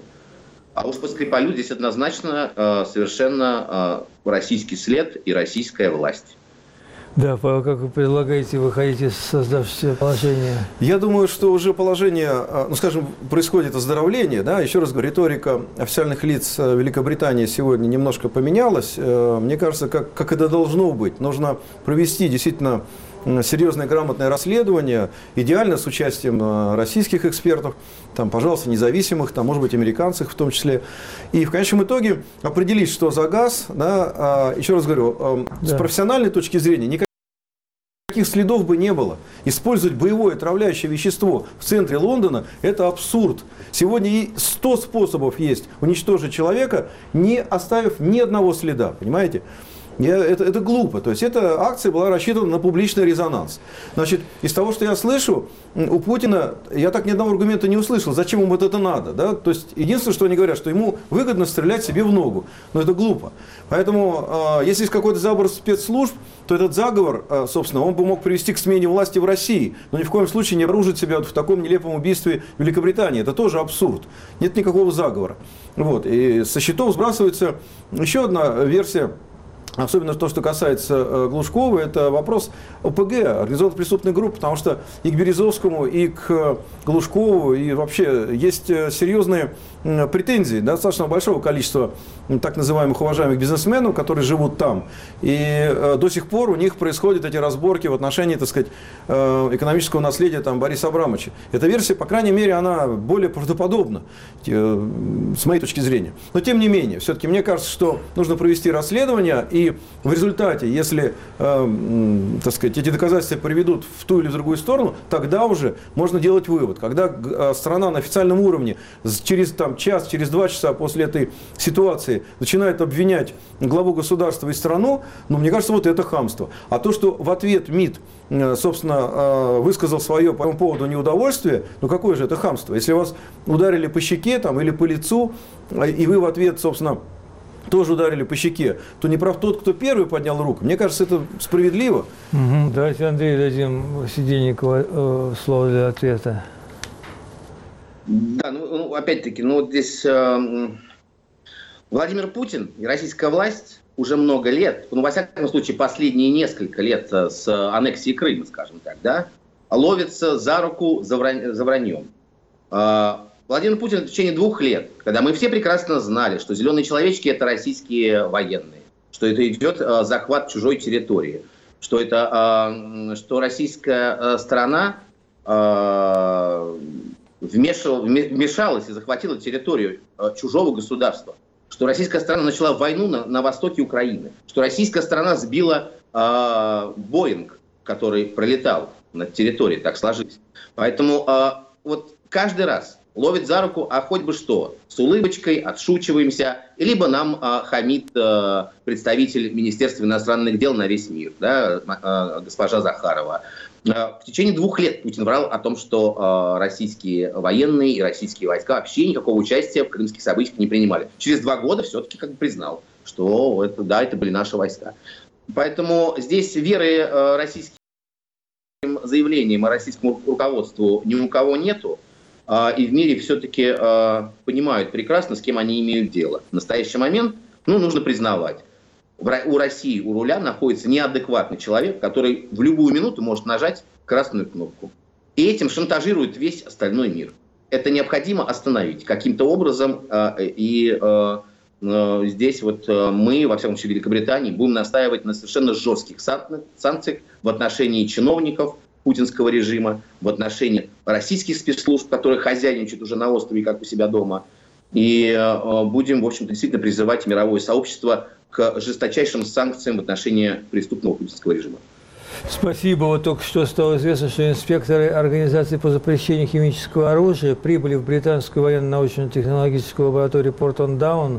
А уж по Скрипалю здесь однозначно э, совершенно э, российский след и российская власть. Да, Павел, как вы предлагаете выходить из создавшегося положения? Я думаю, что уже положение, ну, скажем, происходит оздоровление, да, еще раз говорю, риторика официальных лиц Великобритании сегодня немножко поменялась. Мне кажется, как, как это должно быть. Нужно провести действительно серьезное грамотное расследование, идеально с участием российских экспертов, там, пожалуйста, независимых, там, может быть, американцев в том числе. И в конечном итоге определить, что за газ, да, еще раз говорю, да. С профессиональной точки зрения никаких Никаких следов бы не было. Использовать боевое отравляющее вещество в центре Лондона – это абсурд. Сегодня сто способов есть уничтожить человека, не оставив ни одного следа. Понимаете? Я, это, это глупо. То есть эта акция была рассчитана на публичный резонанс. Значит, из того, что я слышу, у Путина, я так ни одного аргумента не услышал, зачем ему вот это надо. Да? То есть единственное, что они говорят, что ему выгодно стрелять себе в ногу. Но это глупо. Поэтому, э, если есть какой-то заговор спецслужб, то этот заговор, э, собственно, он бы мог привести к смене власти в России. Но ни в коем случае не обнаружить себя вот в таком нелепом убийстве в Великобритании. Это тоже абсурд. Нет никакого заговора. Вот. И со счетов сбрасывается еще одна версия. Особенно то, что касается Глушкова, это вопрос ОПГ, организованной преступной группы, потому что и к Березовскому, и к Глушкову, и вообще есть серьезные претензии достаточно большого количества так называемых уважаемых бизнесменов, которые живут там. И до сих пор у них происходят эти разборки в отношении, так сказать, экономического наследия там, Бориса Абрамовича. Эта версия, по крайней мере, она более правдоподобна, с моей точки зрения. Но тем не менее, все-таки мне кажется, что нужно провести расследование, и И в результате, если э, так сказать, эти доказательства приведут в ту или в другую сторону, тогда уже можно делать вывод. Когда э, страна на официальном уровне через там, час, через два часа после этой ситуации начинает обвинять главу государства и страну, ну, мне кажется, вот это хамство. А то, что в ответ МИД, э, собственно, э, высказал свое по этому поводу неудовольствие, ну какое же это хамство? Если вас ударили по щеке там, или по лицу, и вы в ответ, собственно, тоже ударили по щеке, то не прав тот, кто первый поднял руку. Мне кажется, это справедливо. Угу. Давайте Андрею дадим Сидельникову э, слово для ответа. Да, ну, ну опять-таки, ну вот здесь э, Владимир Путин и российская власть уже много лет, ну во всяком случае последние несколько лет с аннексией Крыма, скажем так, да, ловится за руку за, вран- за враньем. Э, Владимир Путин в течение двух лет, когда мы все прекрасно знали, что зеленые человечки – это российские военные, что это идет э, захват чужой территории, что, это, э, что российская э, сторона э, вмешивал, вмешалась и захватила территорию э, чужого государства, что российская сторона начала войну на, на востоке Украины, что российская сторона сбила э, Боинг, который пролетал над территорией, так сложилось. Поэтому э, вот каждый раз ловит за руку, а хоть бы что, с улыбочкой отшучиваемся, либо нам э, хамит э, представитель Министерства иностранных дел на весь мир, да, э, госпожа Захарова. Э, в течение двух лет Путин врал о том, что э, российские военные и российские войска вообще никакого участия в крымских событиях не принимали. Через два года все-таки как бы признал, что это, да, это были наши войска. Поэтому здесь веры э, российским заявлениям и российскому руководству ни у кого нету. И в мире все-таки э, понимают прекрасно, с кем они имеют дело. В настоящий момент, ну, нужно признавать, у России у руля находится неадекватный человек, который в любую минуту может нажать красную кнопку. И этим шантажирует весь остальной мир. Это необходимо остановить каким-то образом. Э, и э, э, здесь вот э, мы, во всяком случае, в Великобритании, будем настаивать на совершенно жестких сан- санкциях в отношении чиновников путинского режима, в отношении российских спецслужб, которые хозяйничают уже на острове, как у себя дома. И э, будем, в общем-то, действительно призывать мировое сообщество к жесточайшим санкциям в отношении преступного путинского режима. Спасибо. Вот только что стало известно, что инспекторы Организации по запрещению химического оружия прибыли в британскую военно-научно-технологическую лабораторию Портон-Даун.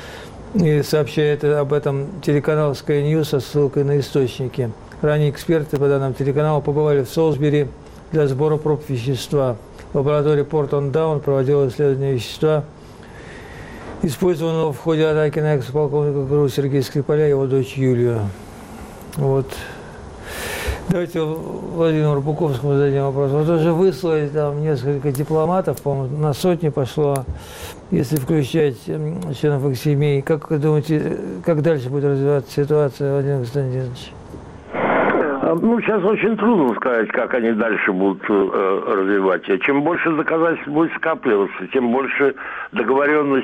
И сообщает об этом телеканал Sky News со ссылкой на источники. Ранее эксперты, по данным телеканала, побывали в Солсбери для сбора проб вещества. Лаборатория Портон-Даун проводила исследование вещества, использованного в ходе атаки на экс-полковника ГРУ Сергея Скрипаля и его дочь Юлию. Вот. Давайте Владимиру Буковскому зададим вопрос. Вот уже выслали там несколько дипломатов, по-моему, на сотни пошло, если включать членов их семей. Как вы думаете, как дальше будет развиваться ситуация, Владимир Константинович? Ну, сейчас очень трудно сказать, как они дальше будут э, развивать. Чем больше доказательств будет скапливаться, тем больше договоренностей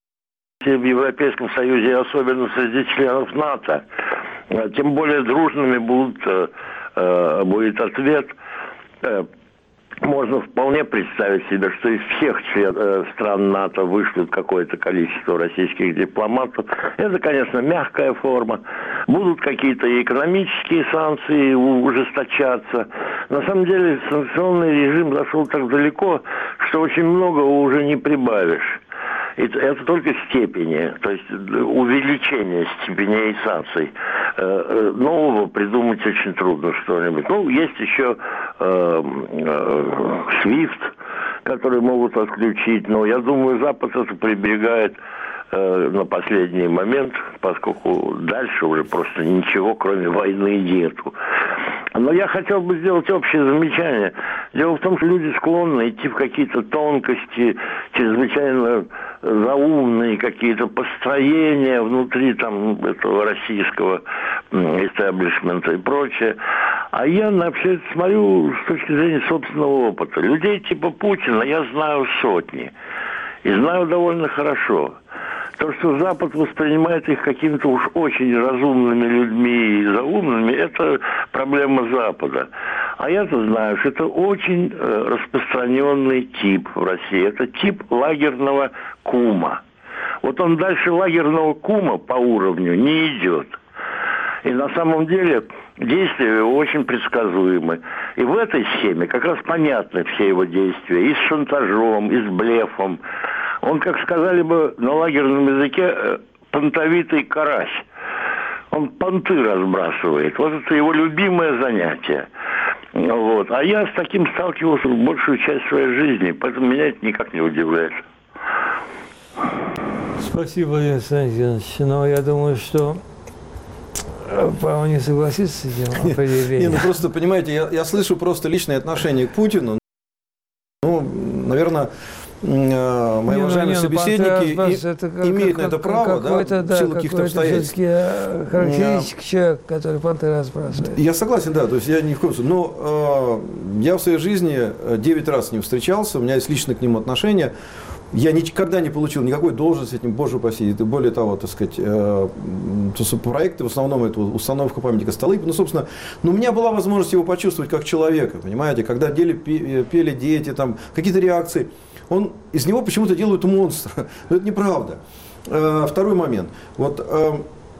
в Европейском Союзе, особенно среди членов НАТО, тем более дружными будут, э, э, будет ответ. Э, можно вполне представить себе, что из всех член, э, стран НАТО вышлют какое-то количество российских дипломатов. Это, конечно, мягкая форма. Будут какие-то экономические санкции ужесточаться. На самом деле санкционный режим зашел так далеко, что очень много уже не прибавишь. Это только степени, то есть увеличение степеней санкций. Нового придумать очень трудно что-нибудь. Ну, есть еще э, э, свифт, который могут отключить, но я думаю, Запад это прибегает э, на последний момент, поскольку дальше уже просто ничего, кроме войны, нету. Но я хотел бы сделать общее замечание. Дело в том, что люди склонны идти в какие-то тонкости, чрезвычайно заумные какие-то построения внутри там этого российского истеблишмента и прочее. А я на все это смотрю с точки зрения собственного опыта. Людей типа Путина я знаю сотни. И знаю довольно хорошо. То, что Запад воспринимает их какими-то уж очень разумными людьми и заумными, это проблема Запада. А я-то знаю, что это очень распространенный тип в России. Это тип лагерного кума. Вот он дальше лагерного кума по уровню не идет. И на самом деле действия его очень предсказуемы. И в этой схеме как раз понятны все его действия. И с шантажом, и с блефом. Он, как сказали бы на лагерном языке, понтовитый карась. Он понты разбрасывает. Вот это его любимое занятие. Вот. А я с таким сталкивался большую часть своей жизни, поэтому меня это никак не удивляет. Спасибо, Владимир Константинович. Но я думаю, что по-моему, не согласится с этим определением. Не, ну просто, понимаете, я, я слышу просто личное отношение к Путину. Ну, наверное, мои не, уважаемые не, собеседники и, это как, имеют как, на это право, да, да, в силу каких-то обстоятельств. Характеристик человек, который понты разбрасывает. Я согласен, да, то есть я ни в коем случае. Но э, я в своей жизни девять раз с ним встречался, у меня есть личное к нему отношение. Я никогда не получил никакой должности этим, боже упаси. Более того, так сказать, э, проекты, в основном это установка памятника Столыпину. Ну, собственно, но у меня была возможность его почувствовать как человека, понимаете, когда пели, пели дети, там, какие-то реакции. Он, из него почему-то делают монстра. Но это неправда. Э, второй момент. Вот, э,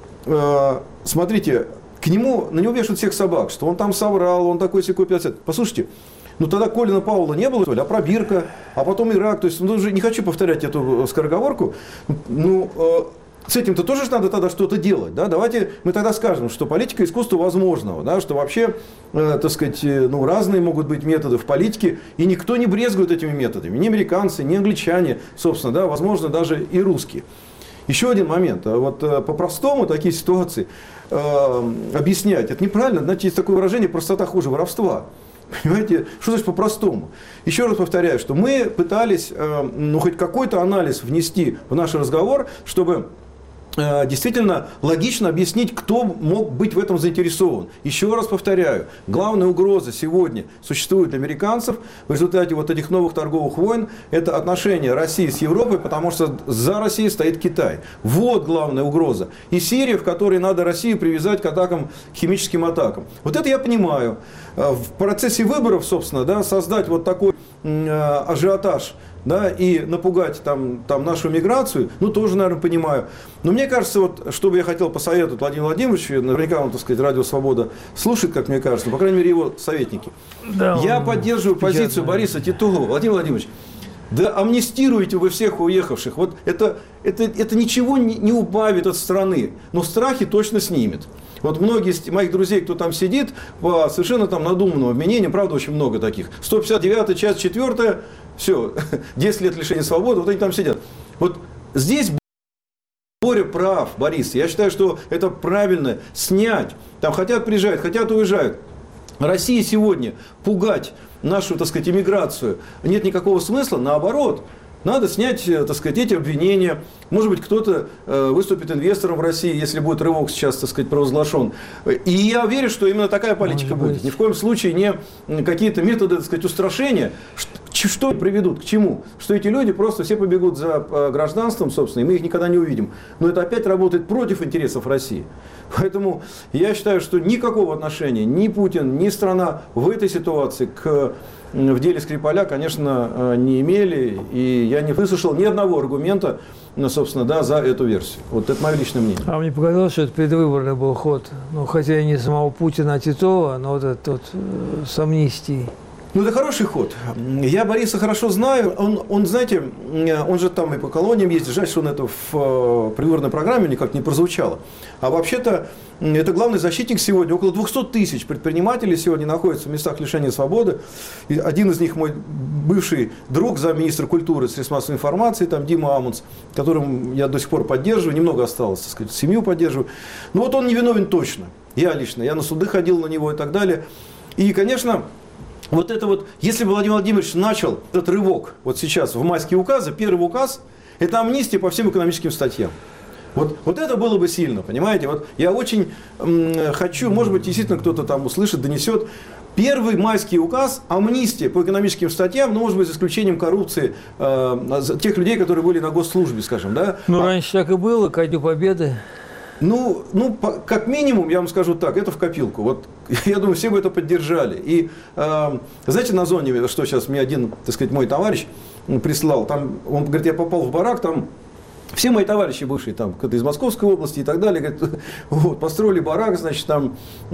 э, смотрите, к нему, на него вешают всех собак, что он там соврал, он такой секой пятьдесят. Послушайте, ну тогда Колина Пауэлла не было, а пробирка, а потом Ирак. То есть, ну, уже не хочу повторять эту скороговорку. Ну, э, с этим-то тоже надо тогда что-то делать. Да? Давайте мы тогда скажем, что политика искусства возможного, да? Что вообще, э, так сказать, ну, разные могут быть методы в политике, и никто не брезгует этими методами. Ни американцы, ни англичане, собственно, да, возможно, даже и русские. Еще один момент. Вот э, по-простому такие ситуации э, объяснять, это неправильно. Знаете, есть такое выражение: простота хуже воровства. Понимаете, что значит по-простому? Еще раз повторяю, что мы пытались, ну, хоть какой-то анализ внести в наш разговор, чтобы действительно логично объяснить, кто мог быть в этом заинтересован. Еще раз повторяю, главная угроза сегодня существует для американцев в результате вот этих новых торговых войн. Это отношения России с Европой, потому что за Россией стоит Китай. Вот главная угроза. И Сирия, в которой надо Россию привязать к атакам, к химическим атакам. Вот это я понимаю. В процессе выборов, собственно, да, создать вот такой э, ажиотаж, да, и напугать там, там нашу миграцию, ну, тоже, наверное, понимаю. Но мне кажется, вот, что бы я хотел посоветовать Владимиру Владимировичу, наверняка он, так сказать, Радио Свобода слушает, как мне кажется, по крайней мере, его советники. Да, я поддерживаю позицию Бориса Титова. Владимир Владимирович, да амнистируйте вы всех уехавших. Вот это, это, это ничего не, не убавит от страны, но страхи точно снимет. Вот многие из моих друзей, кто там сидит, по совершенно там надуманному обвинению, правда, очень много таких. сто пятьдесят девятая, часть четвёртая, все, десять лет лишения свободы, вот они там сидят. Вот здесь Боря прав, Борис. Я считаю, что это правильно снять. Там хотят приезжают, хотят уезжают. России сегодня пугать нашу, так сказать, иммиграцию нет никакого смысла, наоборот. Надо снять, так сказать, эти обвинения. Может быть, кто-то э, выступит инвестором в России, если будет рывок сейчас, так сказать, провозглашен. И я верю, что именно такая политика Может будет. Быть. Ни в коем случае не какие-то методы, так сказать, устрашения. Что, что приведут, к чему? Что эти люди просто все побегут за э, гражданством, собственно, и мы их никогда не увидим. Но это опять работает против интересов России. Поэтому я считаю, что никакого отношения ни Путин, ни страна в этой ситуации к... в деле Скрипаля, конечно, не имели, и я не выслушал ни одного аргумента, собственно, да, за эту версию. Вот это мое личное мнение. А мне показалось, что это предвыборный был ход, ну, хотя и не самого Путина, а Титова, но вот этот вот, э, с амнистией. Ну, это хороший ход. Я Бориса хорошо знаю. Он, он, знаете, он же там и по колониям ездит. Жаль, что он это в предвыборной программе никак не прозвучало. А вообще-то, это главный защитник сегодня. Около двухсот тысяч предпринимателей сегодня находятся в местах лишения свободы. И один из них мой бывший друг, замминистра культуры, средств массовой информации, там Дима Амундс, которым я до сих пор поддерживаю. Немного осталось, так сказать, семью поддерживаю. Но вот он не виновен точно. Я лично. Я на суды ходил на него и так далее. И, конечно... Вот это вот, если бы Владимир Владимирович начал этот рывок вот сейчас в майские указы, первый указ, это амнистия по всем экономическим статьям. Вот, вот это было бы сильно, понимаете? Вот я очень м, хочу, может быть, действительно кто-то там услышит, донесет. Первый майский указ, амнистия по экономическим статьям, ну, может быть, за исключением коррупции э, тех людей, которые были на госслужбе, скажем, да. Ну, а, раньше так и было, ко Дню Победы. Ну, ну, по, как минимум, я вам скажу так, это в копилку. Вот, я думаю, все бы это поддержали. И, э, знаете, на зоне, что сейчас мне один, так сказать, мой товарищ прислал, там, он говорит, я попал в барак, там все мои товарищи бывшие, там, кто-то из Московской области и так далее, говорит, вот, построили барак, значит, там,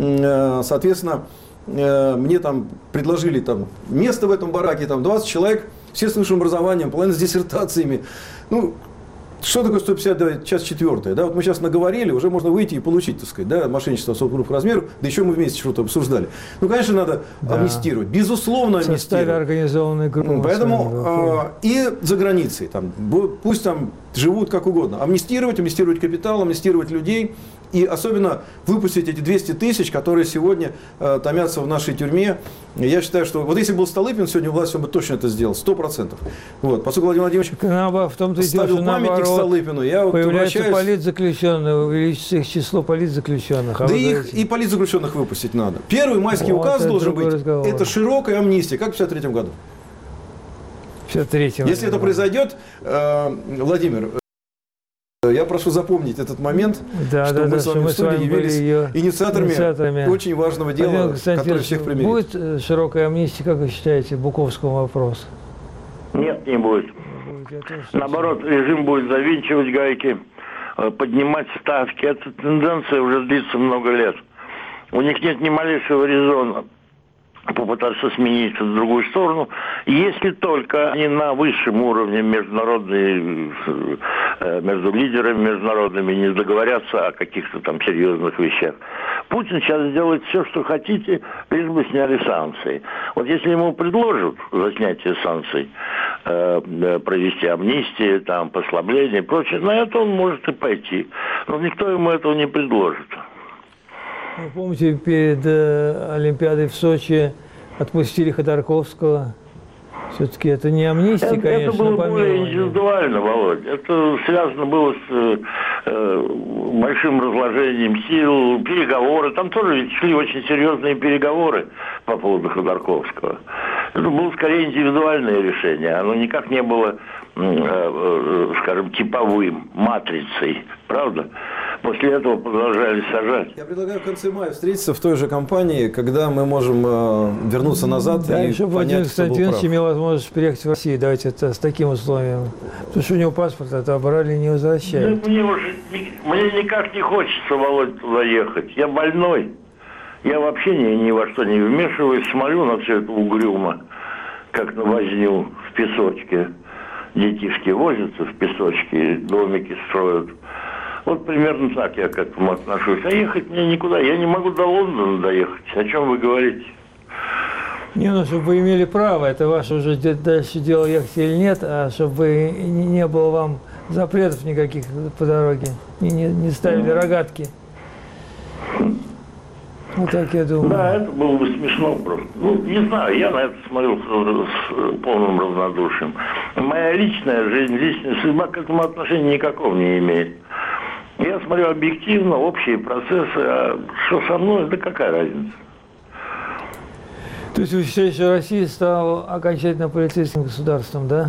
э, соответственно, э, мне там предложили там место в этом бараке, там двадцать человек, все с высшим образованием, половина с диссертациями, ну, что такое сто пятьдесят девятая, часть четвёртая? Да, вот мы сейчас наговорили, уже можно выйти и получить, так сказать, да, мошенничество особых групп размеров, да еще мы вместе что-то обсуждали. Ну, конечно, надо да. амнистировать, безусловно амнистировать. В составе организованной группы. Поэтому э, и за границей, там, пусть там живут как угодно. Амнистировать, амнистировать капитал, амнистировать людей. И особенно выпустить эти двести тысяч, которые сегодня э, томятся в нашей тюрьме. Я считаю, что вот если был Столыпин сегодня власть, он бы точно это сделал, сто процентов. Вот. Поскольку Владимир Владимирович в том-то ставил памятник Столыпину, я вот появляются обращаюсь... политзаключенные, увеличится их число политзаключенных. А да их и политзаключенных выпустить надо. Первый майский вот, указ должен быть, разговор. Это широкая амнистия, как в пятьдесят третьем году. В пятьдесят третьем. Если это произойдет, э, Владимир, я прошу запомнить этот момент, да, что да, мы да, с вами в студии явились инициаторами, инициаторами очень важного дела, которое всех примирит. Будет широкая амнистия, как вы считаете, Буковскому вопросу? Нет, не будет. Наоборот, режим будет завинчивать гайки, поднимать ставки. Эта тенденция уже длится много лет. У них нет ни малейшего резона попытаться смениться в другую сторону, если только они на высшем уровне международной, между лидерами международными не договорятся о каких-то там серьезных вещах. Путин сейчас сделает все, что хотите, лишь бы сняли санкции. Вот если ему предложат за снятие санкций э, провести амнистию, там, послабление и прочее, на это он может и пойти. Но никто ему этого не предложит. Вы помните, перед э, Олимпиадой в Сочи отпустили Ходорковского. Все-таки это не амнистия, это, конечно, это было помилование. более индивидуально, Володь. Это связано было с э, э, большим разложением сил, переговоры. Там тоже ведь шли очень серьезные переговоры по поводу Ходорковского. Это было скорее индивидуальное решение. Оно никак не было, э, э, скажем, типовым, матрицей. Правда? После этого продолжали сажать. Я предлагаю в конце мая встретиться в той же компании, когда мы можем э, вернуться назад да, и еще Владимир Константинович имел возможность приехать в Россию. Давайте это с таким условием. Потому что у него паспорт отобрали, не возвращают. Да, мне уже мне никак не хочется, Володь, туда ехать. Я больной. Я вообще ни, ни во что не вмешиваюсь. Смотрю на все это угрюмо, как на возню в песочке. Детишки возятся в песочке, домики строят. Вот примерно так я к этому отношусь. А ехать мне никуда. Я не могу до Лондона доехать. О чем вы говорите? Не, ну, чтобы вы имели право. Это ваше уже дальше дело, ехать или нет. А чтобы вы, не, не было вам запретов никаких по дороге. И не, не ставили рогатки. Ну, так я думаю. Да, это было бы смешно просто. Ну, не знаю, я на это смотрел с, с полным равнодушием. Моя личная жизнь, личная судьба к этому отношения никакого не имеет. Я смотрю объективно, общие процессы, а что со мной, да какая разница? То есть вы считаете, что Россия стала окончательно полицейским государством, да?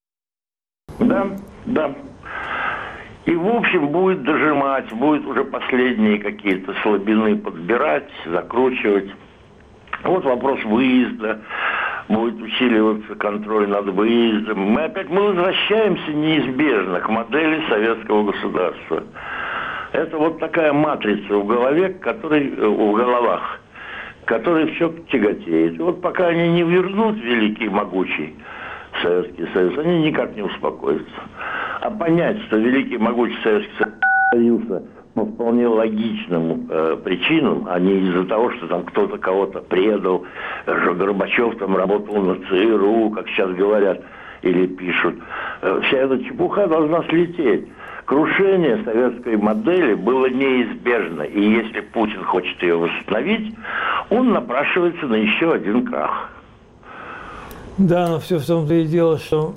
Да, да. И, в общем, будет дожимать, будет уже последние какие-то слабины подбирать, закручивать. Вот вопрос выезда. Будет усиливаться контроль над выездом. Мы опять мы возвращаемся неизбежно к модели советского государства. Это вот такая матрица в голове, который, в головах, которой все тяготеет. И вот пока они не вернут великий, могучий Советский Союз, они никак не успокоятся. А понять, что великий, могучий Советский Союз появился по вполне логичным э, причинам, а не из-за того, что там кто-то кого-то предал, что Горбачев там работал на ЦРУ, как сейчас говорят или пишут. Э, вся эта чепуха должна слететь. Крушение советской модели было неизбежно. И если Путин хочет ее восстановить, он напрашивается на еще один крах. Да, но все в том-то и дело, что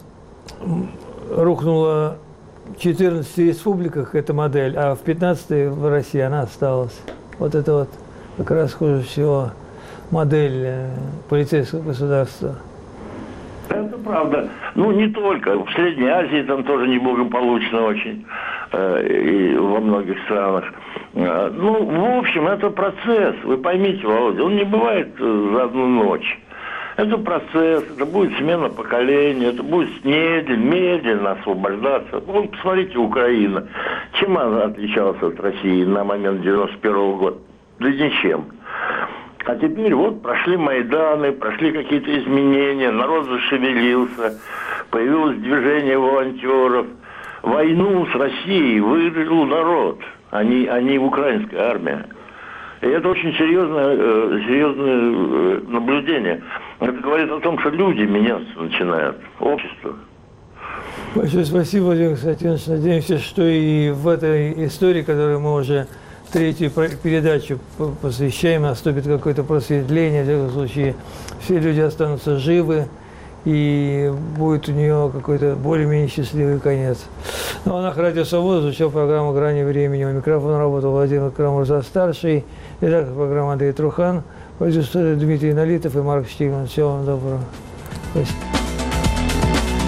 рухнула в четырнадцати республиках эта модель, а в пятнадцати в России она осталась. Вот это вот как раз хуже всего модель полицейского государства. Это правда. Ну, не только. В Средней Азии там тоже неблагополучно очень. Э, и во многих странах. Э, ну, в общем, это процесс. Вы поймите, Володя, он не бывает за одну ночь. Это процесс, это будет смена поколения, это будет медленно, медленно освобождаться. Вот посмотрите, Украина. Чем она отличалась от России на момент девяносто первого года? Да ничем. А теперь вот прошли Майданы, прошли какие-то изменения, народ зашевелился, появилось движение волонтеров. Войну с Россией выиграл народ, а не, а не украинская армия. И это очень серьезное, серьезное наблюдение. Это говорит о том, что люди меняться начинают, общество. Большое спасибо, Владимир Константинович. Надеемся, что и в этой истории, которую мы уже третью передачу посвящаем, наступит какое-то просветление. В этом случае все люди останутся живы, и будет у нее какой-то более-менее счастливый конец. Ну, а на Радио Свобода звучала программа «Грани времени». У микрофона работал Владимир Карамурза-старший, редактор программы Андрей Трухан, продюсер Дмитрий Налитов и Марк Штигман. Всего вам доброго. Спасибо.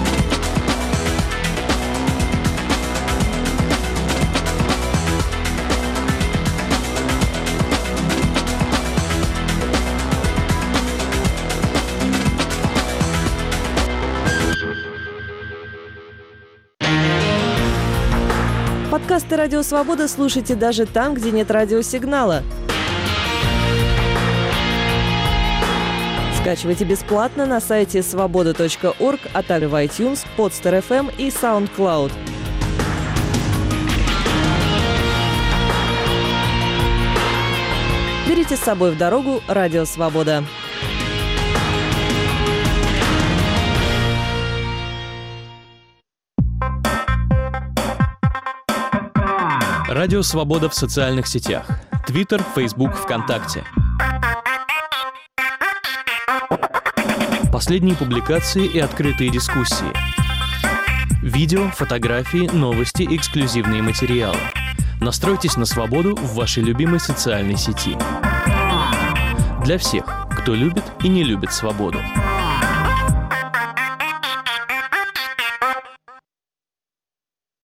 Подкасты «Радио Свобода» слушайте даже там, где нет радиосигнала. Скачивайте бесплатно на сайте свобода точка орг, а также в iTunes, Podster эф эм и SoundCloud. Берите с собой в дорогу «Радио Свобода». Радио Свобода в социальных сетях. Твиттер, Фейсбук, ВКонтакте. Последние публикации и открытые дискуссии. Видео, фотографии, новости, эксклюзивные материалы. Настройтесь на свободу в вашей любимой социальной сети. Для всех, кто любит и не любит свободу.